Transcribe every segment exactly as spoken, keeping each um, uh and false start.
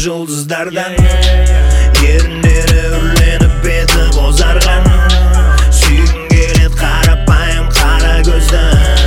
жұлдыздардан. Еріндері үрленіп беті бозарған, сүйгім келет қарапайым қара көзді.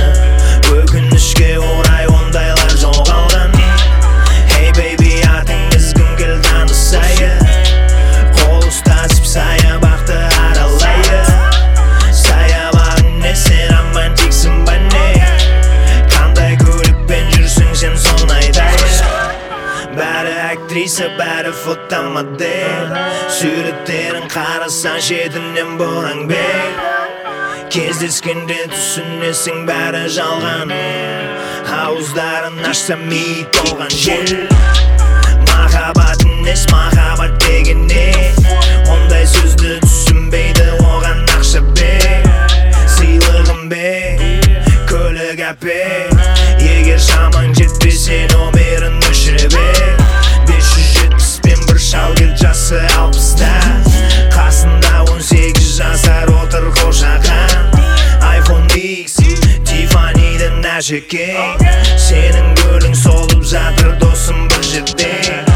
Өкінішке орай ондайлар жоғалған. Hey baby, атың ізгім кел танысайық, қол ұстасып саябақты аралайық. Саябағың не, сен романтиксің ба не? Қандай көлікпен жүрсің сен соны айтайық. Бәрі актриса, бәрі фотомодель, суреттерін қарасаң шетінен бораң бел. Кездескенде түсінесің бәрі жалған, ауыздарын ашсам ми толған жел. Махаббат емес, махаббат деген не? Ондай сөзді түсінбейді, оған ақша бер. Сыйлығым бер, көлік әпер, егер шамаң жетпесе номерін өшіре бер. Бес жүз жетпіспен бір шал кел, жасы алпыста, қасында он сегіз жасар отыр қошақан. айфон икс, Тиффаниден әшекей, сенің гөлің солып жатыр досым бір жерде.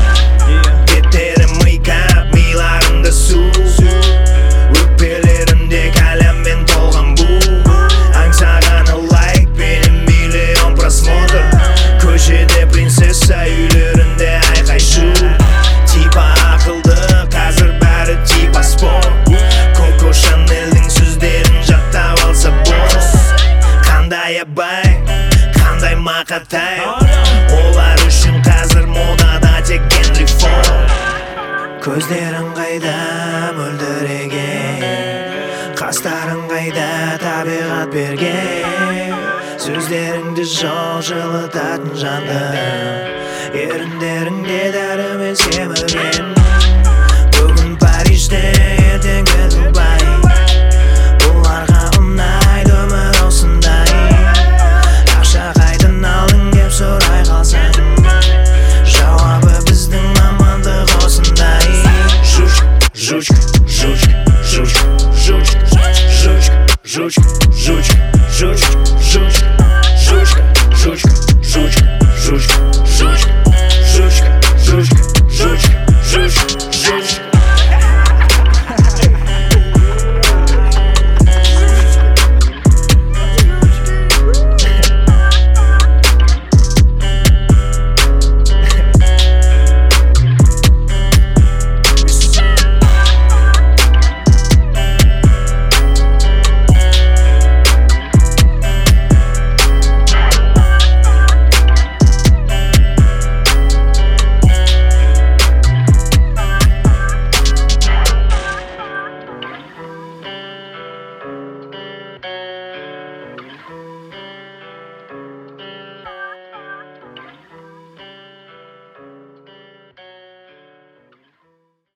Беттері мыйкап, миларында су, өкпелерінде кәлеммен толған бу. Аңсағаны лайк, менің миллион просмотр, көшеде принцесса, үйлерінде айқай шу. Типа ақылды, қазір бәрі типа спорт, Коко Шанелдің сөздерін жаттап алса бос. Қандай абай, қандай мақатай, олар үшін қазір модада тек Генри Форд. Көздерің қайда мөлдіреген, қастарың қайда табиғат берген. Сөздеріңді жол жылытатын жанды, еріндеріңде дәрімен семірген. Бүгін Парижде